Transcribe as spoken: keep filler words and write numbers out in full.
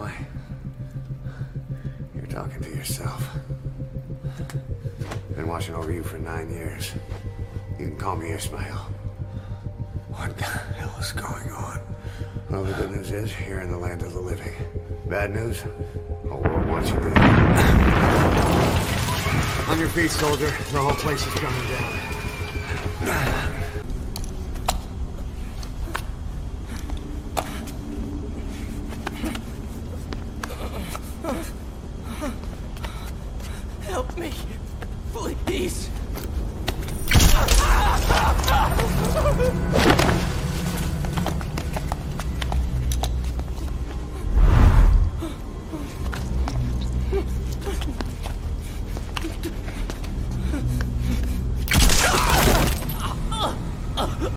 Why? You're talking to yourself. Been watching over you for nine years. You can call me Ishmael. What the hell is going on? Well, the good news is, you're in the land of the living. Bad news? The world wants you dead. On your feet, soldier. The whole place is coming down.